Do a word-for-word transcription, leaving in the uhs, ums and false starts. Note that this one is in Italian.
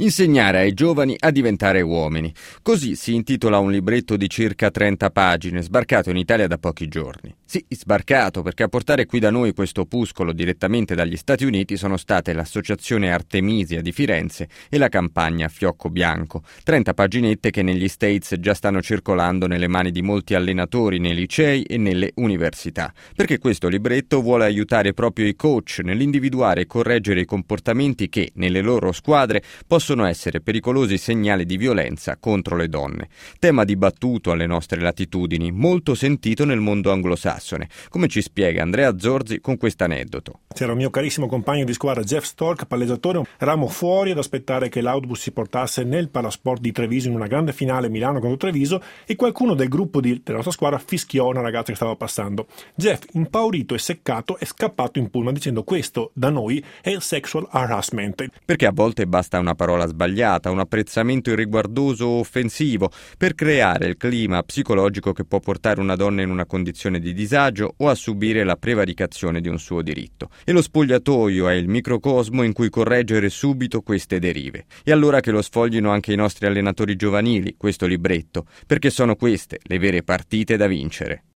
Insegnare ai giovani a diventare uomini. Così si intitola un libretto di circa trenta pagine, sbarcato in Italia da pochi giorni. Sì, sbarcato, perché a portare qui da noi questo opuscolo direttamente dagli Stati Uniti sono state l'Associazione Artemisia di Firenze e la campagna Fiocco Bianco. trenta paginette che negli States già stanno circolando nelle mani di molti allenatori nei licei e nelle università. Perché questo libretto vuole aiutare proprio i coach nell'individuare e correggere i comportamenti che, nelle loro squadre, possono essere pericolosi segnali di violenza contro le donne. Tema dibattuto alle nostre latitudini, molto sentito nel mondo anglosassone, come ci spiega Andrea Zorzi con questo aneddoto. C'era un mio carissimo compagno di squadra Jeff Stork, palleggiatore. Eravamo fuori ad aspettare che l'autobus si portasse nel Palasport di Treviso in una grande finale Milano contro Treviso e qualcuno del gruppo di, della nostra squadra fischiò una ragazza che stava passando. Jeff, impaurito e seccato, è scappato in pullman dicendo: questo da noi è il sexual harassment. Perché a volte basta una parola sbagliata, un apprezzamento irriguardoso o offensivo per creare il clima psicologico che può portare una donna in una condizione di disagio o a subire la prevaricazione di un suo diritto. E lo spogliatoio è il microcosmo in cui correggere subito queste derive. E allora che lo sfoglino anche i nostri allenatori giovanili, questo libretto, perché sono queste le vere partite da vincere.